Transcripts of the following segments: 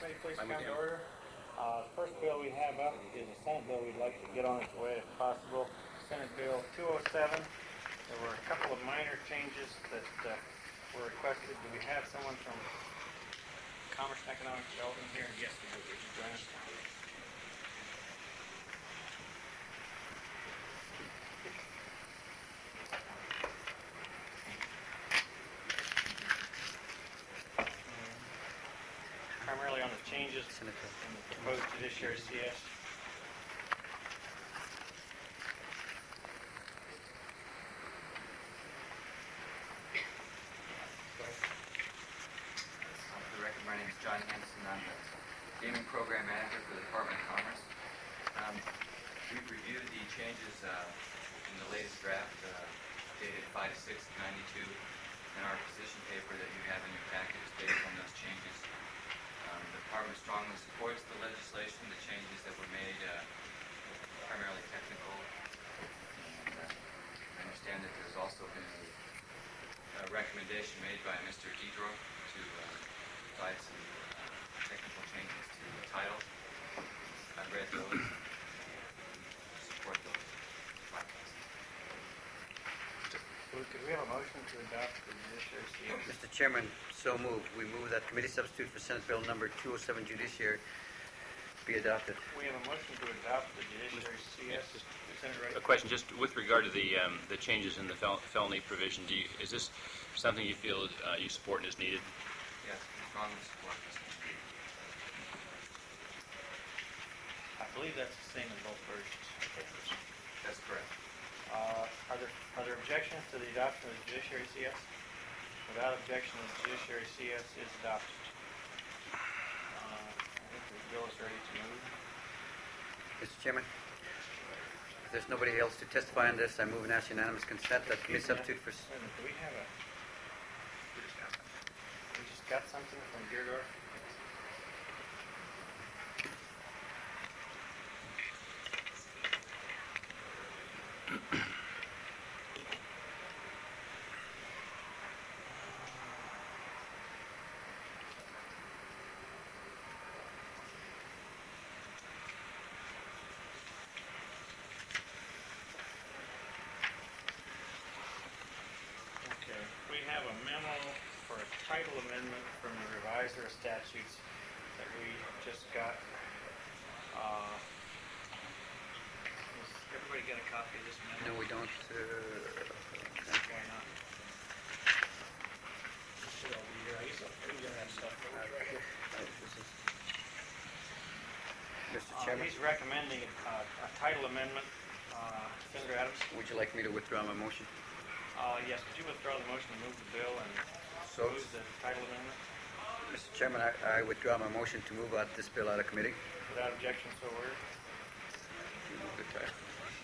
Committee, please come to order. First bill we have up is a Senate bill we'd like to get on its way if possible. Senate Bill 207. There were a couple of minor changes that were requested. Do we have someone from Commerce and Economic Development here? Yes, we do. Would you join us? Primarily on the changes in the proposed judiciary CS. For the record, my name is John Henson. I'm the Gaming Program Manager for the Department of Commerce. We've reviewed the changes in the latest draft dated 5/6/92, and our position paper that you have in your packet is based on those changes. The Department strongly supports the legislation. The changes that were made primarily technical. And I understand that there's also been a recommendation made by Mr. Diedrow to provide some technical changes to the title. I've read those and support those. Could we have a motion to adopt the judiciary CS? Mr. Chairman, so moved. We move that committee substitute for Senate Bill number 207 judiciary be adopted. We have a motion to adopt the judiciary CS. Senator Wright. A question just with regard to the changes in the felony provision. Is this something you feel you support and is needed? Yes, we strongly support this. I believe that's the same in both versions. That's correct. Are there objections to the adoption of the judiciary CS? Without objection, the judiciary CS is adopted. I think the bill is ready to move. Mr. Chairman, if there's nobody else to testify on this, I move and ask unanimous consent that committee substitute for... Do we have a... We just got something from Deardorff? We have a memo for a title amendment from the reviser of statutes that we just got. Does everybody get a copy of this memo? No, we don't. Why not? It should all be here. I guess I'm going to have stuff right here. Mr. Chairman, He's recommending a title amendment. Senator Adams? would you like me to withdraw my motion? Yes, could you withdraw the motion to move the bill and So- move the title amendment? Mr. Chairman, I withdraw my motion to move out this bill out of committee. Without objection, so ordered. You move the title.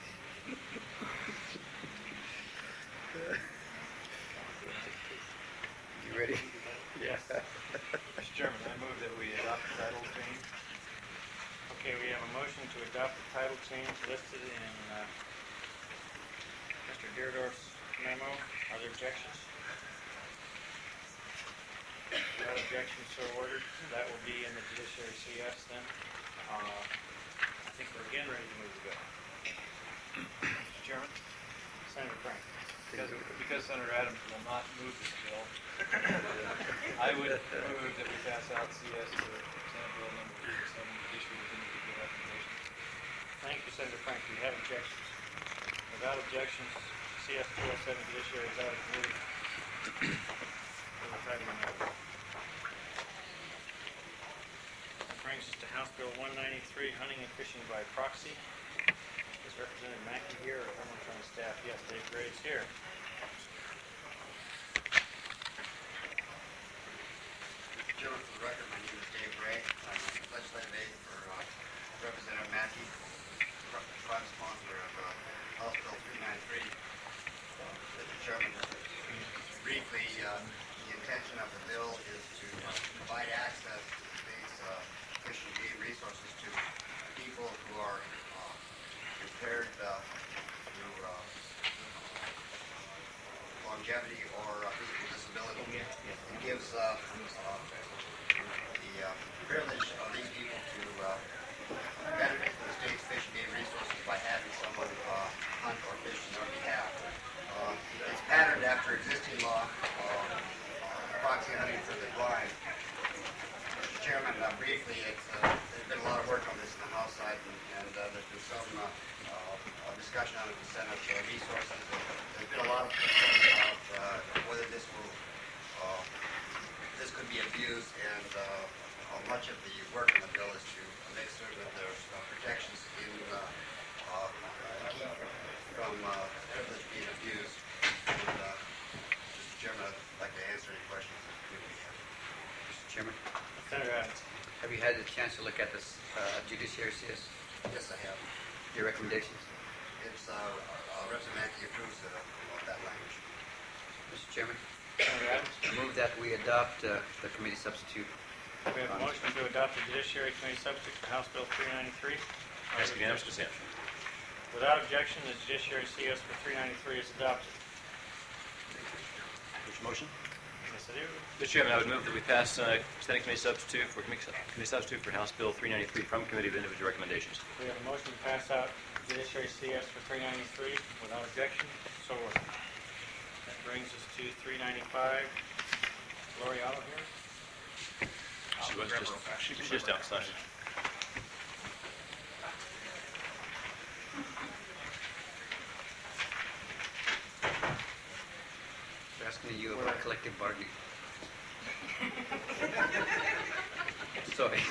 You ready? Yes. Mr. Chairman, I move that we adopt the title change. Okay, we have a motion to adopt the title change listed in Mr. Deardorff's memo. Are there objections? Without objection, so ordered. That will be in the judiciary CS then. I think we're again ready to move the bill. Mr. Chairman? Senator Frank. Because Senator Adams will not move this bill, I would move that we pass out CS to Senate Bill number 207, issue with individual recommendations. Thank you, Senator Frank. Do you have objections? Without objections, CS 207 judiciary is out of committee. That brings us to House Bill 193, hunting and fishing by proxy. Is Representative Mackey here or someone from the staff? Yes, Dave Gray is here. Mr. Chairman, for the record, my name is Dave Gray. I'm legislative aide for Representative Mackey, prime sponsor of House Bill 393. Mr. Chairman, briefly, the intention of the bill is to provide access to the state's fish and game resources to people who are impaired through longevity or physical disability. It gives the privilege of these people to benefit from the state's fish and game resources by having someone hunt or fish on their behalf. It's patterned after existing law, proxy hunting for the blind. Mr. Chairman, briefly, there's been a lot of work on this in the House side, and there's been some discussion on it in the Senate resources. There's been a lot of concern about whether this could be abused, and much of the work in the bill is to make certain that there's protections in keep from privilege being abused. And, Mr. Chairman, I'd like to answer any questions that you may have. Mr. Chairman, Senator Adams. have you had a chance to look at this judiciary CS? Yes, I have. Your recommendations? It's Representative Mackey approves of that language. Mr. Chairman, Senator Adams. I move that we adopt the committee substitute. We have a motion to adopt the Judiciary Committee substitute for House Bill 393. Ask unanimous consent. Without objection, the Judiciary CS for 393 is adopted. Which motion? Yes, I do. Mr. Chairman, I would move that we pass Senate Committee Substitute for House Bill 393 from Committee of Individual Recommendations. We have a motion to pass out Judiciary CS for 393 without objection. So ordered. That brings us to 395. Lori Otto here. She's just outside. They're asking you about collective bargaining. Sorry.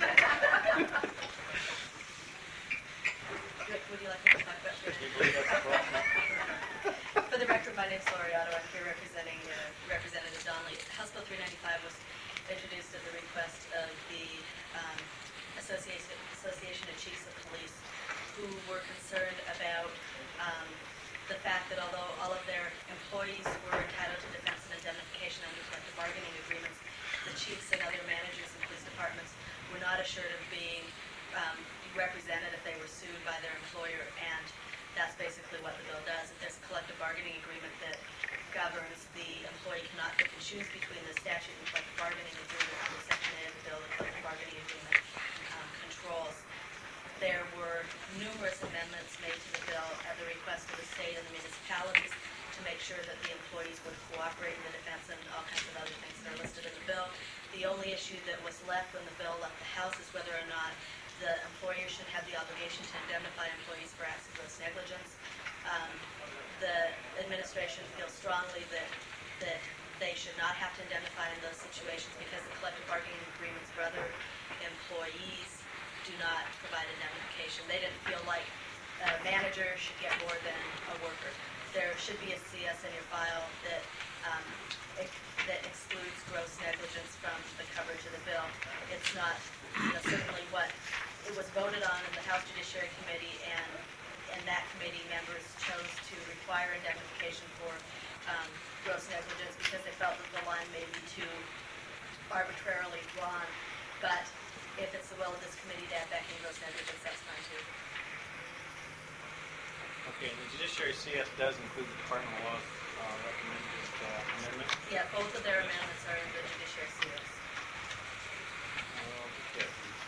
Would you like me to talk about Do you believe that's a correct motion? For the record, my name is Lori Otto. I'm here representing Representative Donnelly. House Bill 395 was introduced at the request of the Association of Chiefs of Police, who were concerned about the fact that although all of their employees were entitled to defense and indemnification under collective bargaining agreements, the chiefs and other managers in police departments were not assured of being represented if they were sued by their employer, and that's basically what the bill does. If there's a collective bargaining agreement that governs, the employee cannot pick and choose between the statute and collective bargaining agreement under Section A of the bill. The collective bargaining agreement controls. There were numerous amendments made to the bill at the request of the state and the municipalities to make sure that the employees would cooperate in the defense and all kinds of other things that are listed in the bill. The only issue that was left when the bill left the House is whether or not the employer should have the obligation to indemnify employees for acts of gross negligence. The administration feels strongly that they should not have to indemnify in those situations because the collective bargaining agreements for other employees do not provide indemnification. They didn't feel like a manager should get more than a worker. There should be a CS in your file that excludes gross negligence from the coverage of the bill. It's not certainly what it was voted on in the House Judiciary Committee, and that committee members chose to require indemnification for gross negligence because they felt that the line may be too arbitrarily drawn. But if it's the will of this committee to add back in gross negligence, that's fine too. Okay, and the Judiciary CS does include the Department of Law's recommended amendment. Yeah, both of their amendments are in the Judiciary CS. Okay.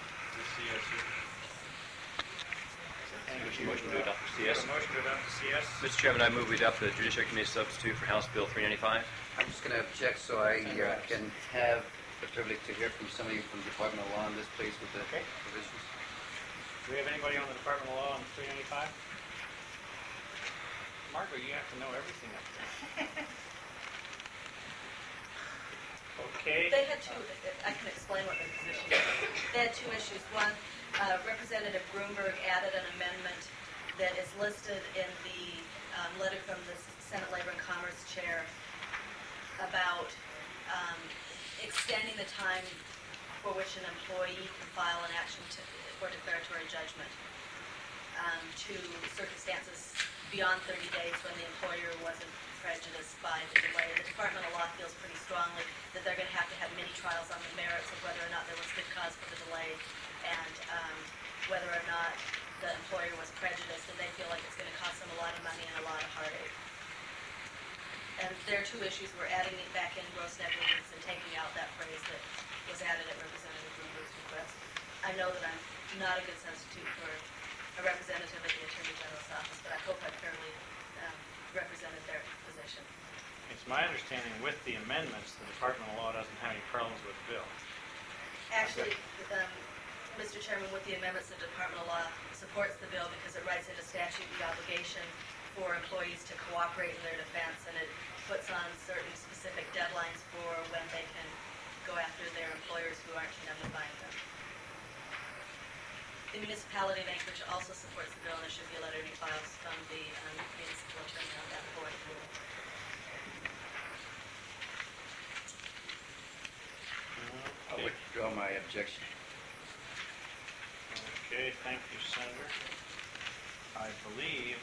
Motion to adopt the CS. Motion to adopt the CS. Mr. Chairman, I move we adopt the Judiciary Committee Substitute for House Bill 395. I'm just going to object so I can have the privilege to hear from somebody from the Department of Law on this, please, with the provisions. Do we have anybody on the Department of Law on 395? Margaret, you have to know everything up there. Okay. They had two, I can explain what their position is. They had two issues. One, Representative Broomberg added an amendment that is listed in the letter from the Senate Labor and Commerce Chair about extending the time for which an employee can file an action for declaratory judgment to circumstances beyond 30 days when the employer wasn't prejudiced by the delay. The Department of Law feels pretty strongly that they're going to have many trials on the merits of whether or not there was good cause for the delay and whether or not the employer was prejudiced, and they feel like it's going to cost them a lot of money and a lot of heartache. And there are two issues. We're adding it back in gross negligence and taking out that phrase that was added at Representative Broomberg. not a good substitute for a representative at the Attorney General's office, but I hope I've fairly represented their position. It's my understanding with the amendments, the Department of Law doesn't have any problems with the bill. Actually, Mr. Chairman, with the amendments, the Department of Law supports the bill because it writes into statute the obligation for employees to cooperate in their defense, and it puts on certain specific deadlines for when they can go after their employers who aren't indemnifying them. The municipality of Anchorage also supports the bill, and there should be a letter in your files from the municipal attorney on that for approval. I'll withdraw my objection. Okay, thank you, Senator. I believe,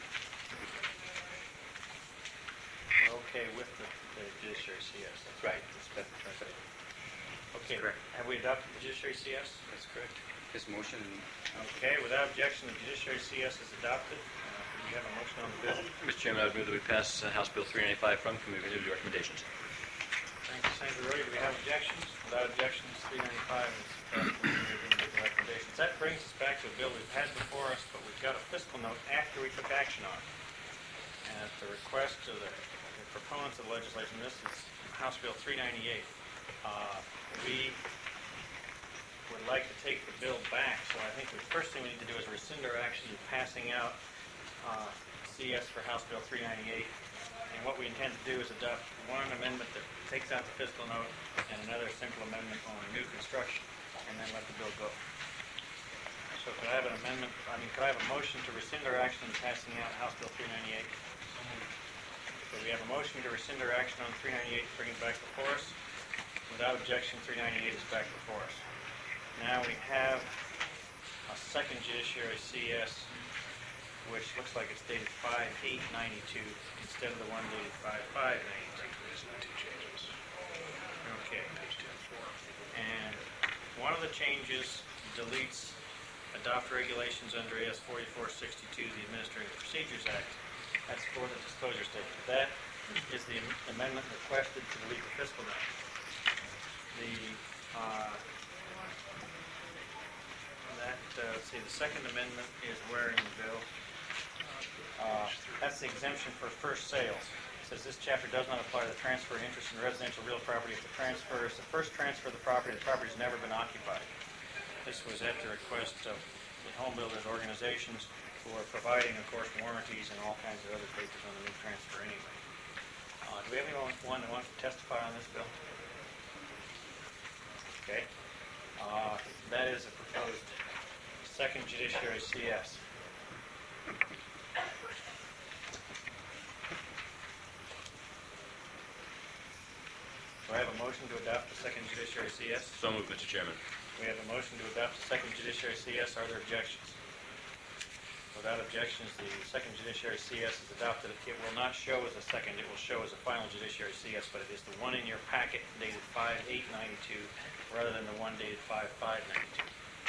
okay, with the judiciary CS. That's right. That's right. Okay, correct. have we adopted the judiciary CS? That's correct. His motion, Okay, without objection, the judiciary CS is adopted. Do you have a motion on the bill? Mr. Chairman, I would move that we pass House Bill 395 from committee with recommendations. Thank you, Senator Roy. Do we have objections? Without objections, 395 is passed with recommendations. That brings us back to a bill we've had before us, but we've got a fiscal note after we took action on it. And at the request of the proponents of the legislation, this is House Bill 398. We would like to take the bill back, so I think the first thing we need to do is rescind our action in passing out CS for House Bill 398. And what we intend to do is adopt one amendment that takes out the fiscal note and another simple amendment on new construction, and then let the bill go. So could I have could I have a motion to rescind our action in passing out House Bill 398? So we have a motion to rescind our action on 398 to bring it back before us. Without objection, 398 is back before us. Now we have a second judiciary CS, which looks like it's dated 5/8/92 instead of the one dated 5/5/92. Okay. And one of the changes deletes adopt regulations under AS 4462, the Administrative Procedures Act. That's for the disclosure statement. That is the amendment requested to delete the fiscal note. The second amendment is where in the bill? That's the exemption for first sales. It says this chapter does not apply to the transfer of interest in residential real property if the transfer is the first transfer of the property has never been occupied. This was at the request of the home builders organizations who are providing, of course, warranties and all kinds of other papers on the new transfer anyway. Do we have anyone that wants to testify on this bill? Okay. That is a proposed second judiciary CS. Do I have a motion to adopt the second judiciary CS? So moved, Mr. Chairman. We have a motion to adopt the second judiciary CS. Are there objections? Without objections, the second judiciary CS is adopted. It will not show as a second. It will show as a final judiciary CS, but it is the one in your packet dated 5/8/92 rather than the one dated 5/5/92.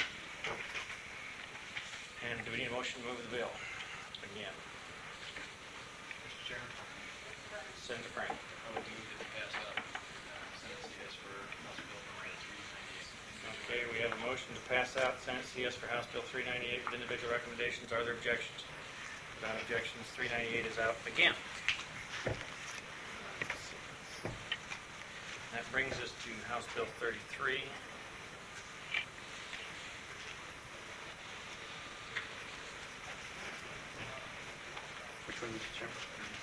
And do we need a motion to move the bill? Again. Mr. Chairman, Senator Frank. I would move that we pass out Senate CS for House Bill number 398. Okay, we have a motion to pass out Senate CS for House Bill 398 with individual recommendations. Are there objections? Without objections, 398 is out again. That brings us to House Bill 33. which one, Mr. Chairman?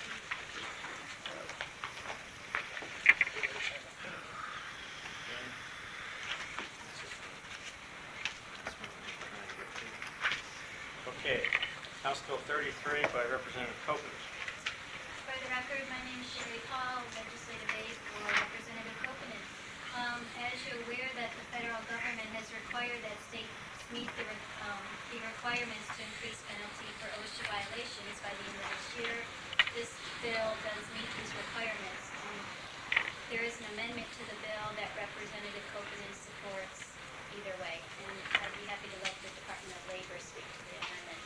Okay, House Bill 33 by Representative Copeland. For the record, my name is Sherry Paul, legislative aide for Representative Copeland. As you're aware that the federal government has required that states meet the requirements to increase penalty for OSHA violations by the end of this year, this bill does meet these requirements. There is an amendment to the bill that Representative Copeland supports either way, and I'd be happy to let the Department of Labor speak to the amendment.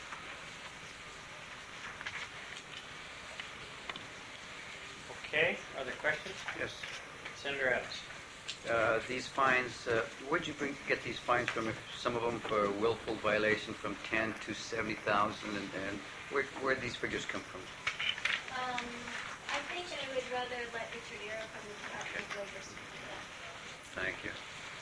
Okay, are there questions? Yes. Senator Adams. These fines, where'd you get these fines from? If some of them for willful violation from 10 to 70,000, and where'd these figures come from? I think I would rather let Richard Earl from the Department of Labor speak to that. Thank you.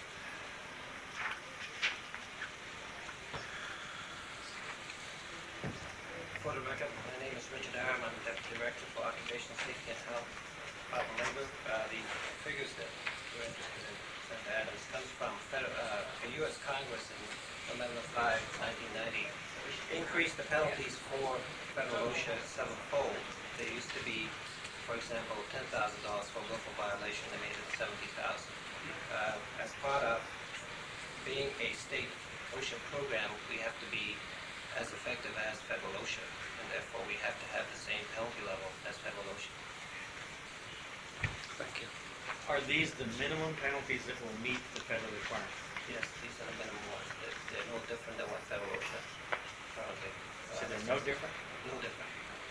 For the record, my name is Richard Aram. I'm Deputy Director for Occupational Safety and Health, Department of Labor. The figures that we're interested in, Senator Adams, comes from the U.S. Congress in Amendment 5, 1990, increased the penalties for federal OSHA sevenfold. They used to be, for example, $10,000 for willful violation. They made it $70,000. As part of being a state OSHA program, we have to be as effective as federal OSHA, and therefore we have to have the same penalty level as federal OSHA. Thank you. Are these the minimum penalties that will meet the federal requirement? Yes, these are the minimum ones. They're no different than what federal OSHA currently. So they're no different? No different.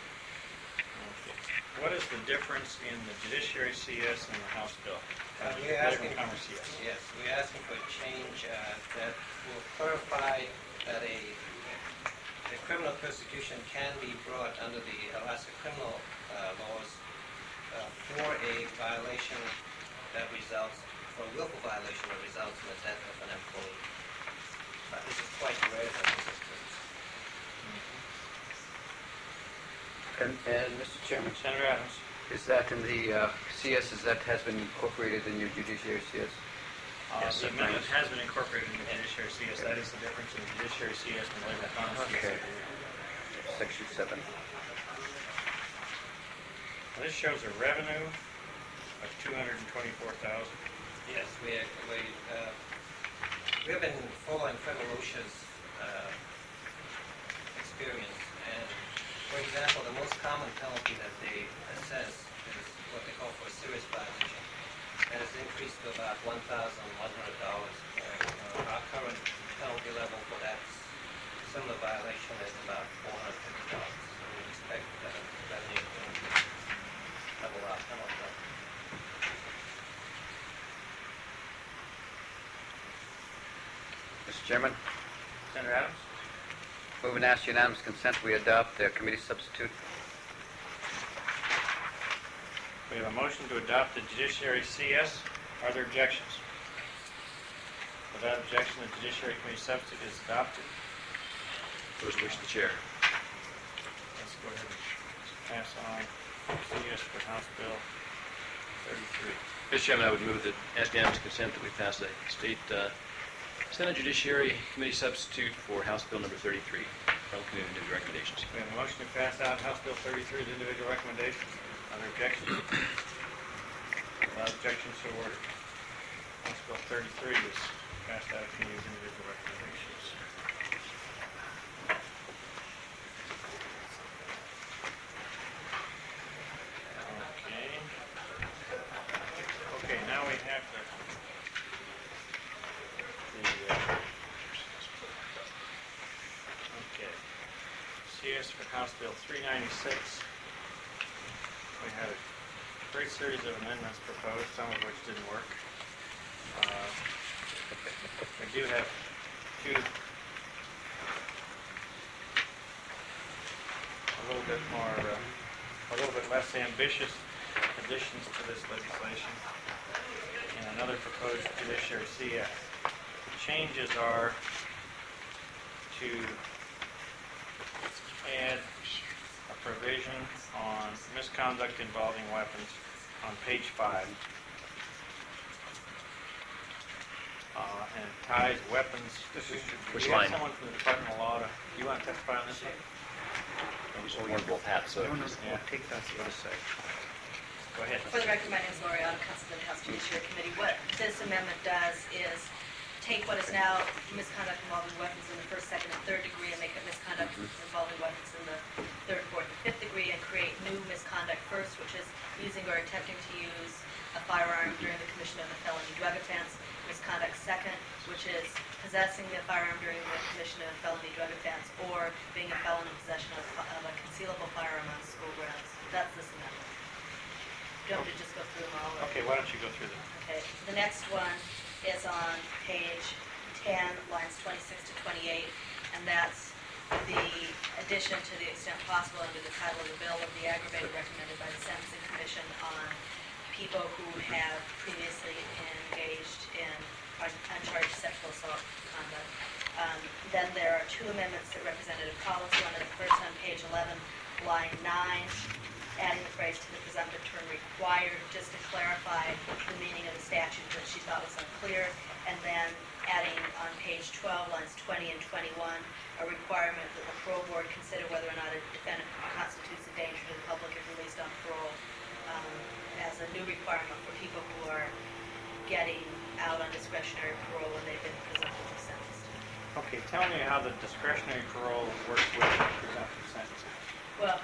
What is the difference in the Judiciary CS and the House bill? We're Medical asking, Commerce CS. yes, we're asking for a change that will clarify that a criminal persecution can be brought under the Alaska criminal laws for a violation that results, for a willful violation that results in the death of an employee. This is quite rare that this occurs. And Mr. Chairman, Senator Adams? is that in the CS, that has been incorporated in your judiciary CS? The amendment has been incorporated in the Judiciary CS. That is the difference in the Judiciary CS and the Labor Commerce Okay. CS. Section 7. This shows a revenue of $224,000. Yes, we have been following federal OSHA's experience, and for example, the most common penalty that they assess is what they call for a serious violation, and it's increased to about $1,100. Our current penalty level for that similar violation is about $450. So we expect that revenue to level out penalty level. Mr. Chairman, Senator Adams? move and ask unanimous consent we adopt the committee substitute. We have a motion to adopt the Judiciary CS. Are there objections? Without objection, the Judiciary Committee substitute is adopted. What is the wish of the chair? Let's go ahead and pass on CS for House Bill 33. Mr. Chairman, I would move that, ask unanimous consent that we pass the State Senate Judiciary Committee substitute for House Bill number 33. From committee with individual recommendations. We have a motion to pass out House Bill 33 with individual recommendations. Are there objections? Without objections, so ordered. House Bill 33 is passed out of committee with individual recommendations. Okay, now we have CS for House Bill 396. We had a great series of amendments proposed, some of which didn't work. We do have two a little bit less ambitious additions to this legislation, and another proposed Judiciary CS. The changes are to add a provision on misconduct involving weapons on page 5. And it ties weapons. Which We have line? someone from the Department of Law. Do you want to testify on this one? So we're both hats, so. Yeah. Take that to the other side. Go ahead. For the record, my name is Lori Otto, Counsel to the House Judiciary Committee. What this amendment does is take what is now misconduct involving weapons in the first, second, and third degree and make it misconduct involving weapons in the third, fourth, and fifth degree, and create new misconduct first, which is using or attempting to use a firearm during the commission of a felony drug offense. Misconduct second, which is possessing the firearm during the commission of a felony drug offense, or being a felon in possession of a concealable firearm on school grounds. That's this amendment. Do you want me to just go through them all? or- Okay, why don't you go through them? Okay, the next one is on page 10, lines 26 to 28, and that's the addition to the extent possible under the title of the bill of the aggravated recommended by the Sentencing Commission on people who have previously engaged in uncharged sexual assault conduct. Then there are two amendments that Representative Collins wanted. The first on page 11, line 9, adding the phrase to the presumptive term required, just to clarify the meaning of the statute that she thought was unclear. And then adding on page 12, lines 20 and 21, a requirement that the parole board consider whether or not a defendant constitutes a danger to the public if released on parole, as a new requirement for people who are getting out on discretionary parole when they've been presumptively sentenced. Okay, tell me how the discretionary parole works with the presumptive sentencing. Well,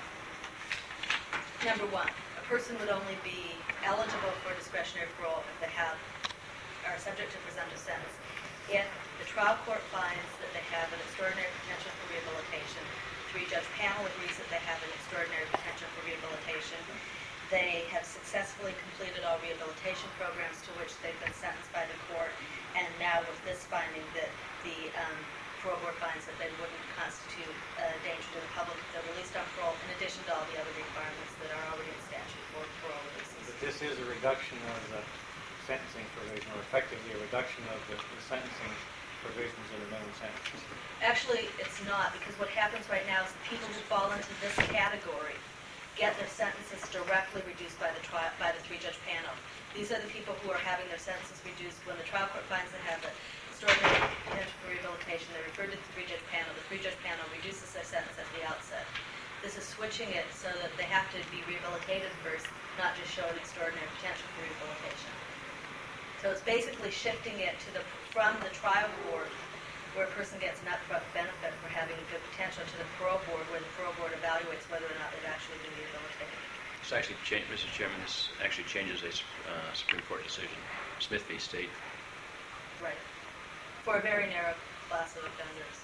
number one, a person would only be eligible for discretionary parole if they are subject to presumptive sentence. If the trial court finds that they have an extraordinary potential for rehabilitation, the three-judge panel agrees that they have an extraordinary potential for rehabilitation, they have successfully completed all rehabilitation programs to which they've been sentenced by the court, and now with this finding that the parole board finds that they wouldn't constitute a danger to the public if they're released on parole, in addition to all the other requirements that are already in statute for parole releases. But this is a reduction of the sentencing provision, or effectively a reduction of the sentencing provisions of the minimum sentence. Actually, it's not, because what happens right now is the people who fall into this category get their sentences directly reduced by the three-judge panel. These are the people who are having their sentences reduced when the trial court finds they have the extraordinary potential for rehabilitation. They refer to the three-judge panel. The three-judge panel reduces their sentence at the outset. This is switching it so that they have to be rehabilitated first, not just show an extraordinary potential for rehabilitation. So it's basically shifting it from the trial court, where a person gets an upfront benefit for having a good potential, to the parole board, where the parole board evaluates whether or not they've actually been rehabilitated. This actually, Mr. Chairman, this actually changes a Supreme Court decision, Smith v. State. Right. For a very narrow class of offenders.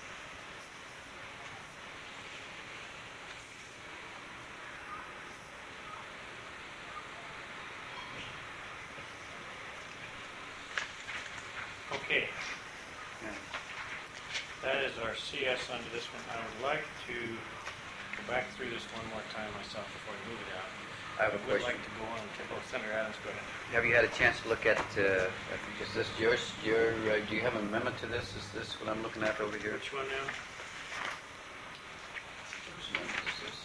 Okay. That is our CS under this one. I would like to go back through this one more time myself before I move it out. I have a would question. like to go on to Senator Adams. Go ahead. Have you had a chance to look at, is this yours, do you have an amendment to this? Is this what I'm looking at over here? Which one now? Whose amendment is this?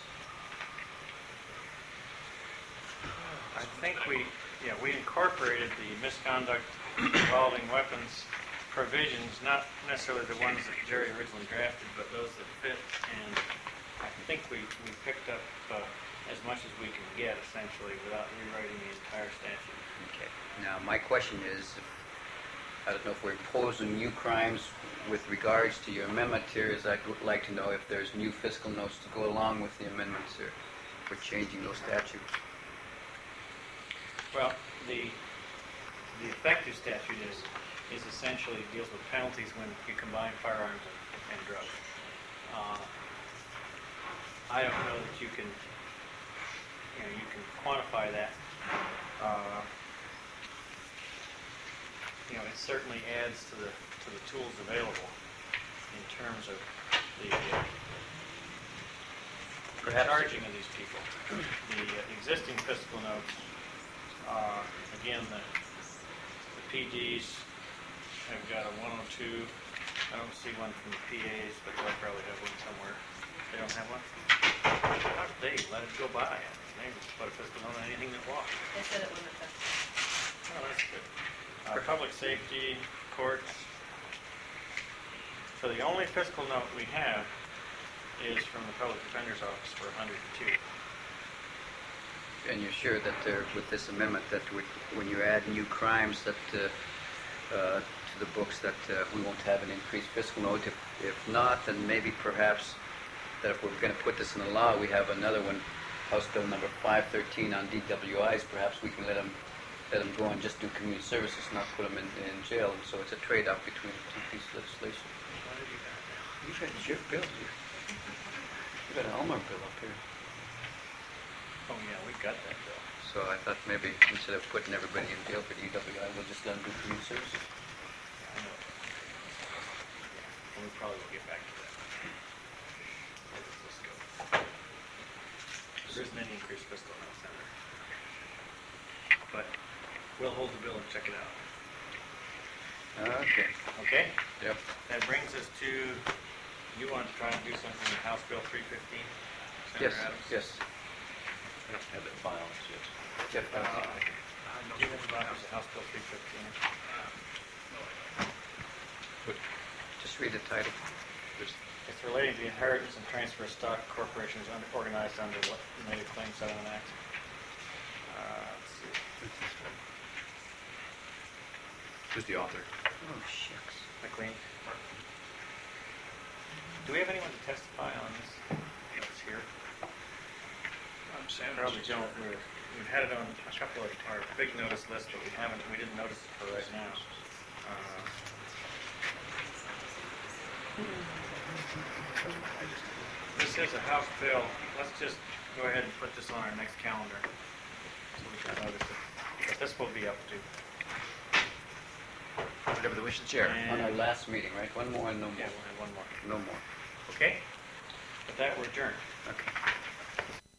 I think we incorporated the misconduct involving weapons provisions, not necessarily the ones that Jerry originally drafted, but those that fit, and I think we picked up as much as we can get, essentially, without rewriting the entire statute. Okay. Now, my question is, I don't know if we're imposing new crimes with regards to your amendment here, is I'd like to know if there's new fiscal notes to go along with the amendments here for changing those statutes. Well, the effective statute is essentially deals with penalties when you combine firearms and drugs. I don't know that you can quantify that. It certainly adds to the tools available in terms of the charging of these people. The existing fiscal notes, again, the PDs have got a 102. I don't see one from the PAs, but they'll probably have one somewhere. They don't have one? How did they let it go by? They just put a fiscal note on anything that walks. They said it wouldn't affect. Oh, that's good. Public safety, courts. So the only fiscal note we have is from the Public Defender's Office for 102. And you're sure that with this amendment, that when you add new crimes that to the books, that we won't have an increased fiscal note? If not, then maybe perhaps that if we're going to put this in the law, we have another one, House Bill number 513 on DWIs. Perhaps we can let them go and just do community services, not put them in jail. And so it's a trade-off between the two pieces of legislation. What have you got now? You've had your bill here. You've got an Elmer bill up here. Oh, yeah, we got that bill. So I thought maybe instead of putting everybody in jail for DWI, we'll just let them do community services. I know. And we probably will get back to that. Let's go. There isn't any increased fiscal in that center. But we'll hold the bill and check it out. Okay. Okay? Yep. That brings us to, you want to try and do something with House Bill 315? Yes, Senator Adams? yes. I don't have that file, so it's... Jeff, Do you have about House Bill 315? just read the title. There's It's relating to the inheritance and transfer of stock corporations organized under what Native Claims Settlement Act. Let's see. who's the author? Oh, shucks. McLean. Do we have anyone to testify on this? That's here. Probably don't. We've had it on a couple of our big notice lists, but we didn't notice it for right now. This is a House bill. Let's just go ahead and put this on our next calendar so we can notice it. But this will be up to. Whatever the wish of the chair. On our last meeting, right? One more and no more. Yeah, we'll have one more. No more. Okay? With that, we're adjourned. Okay.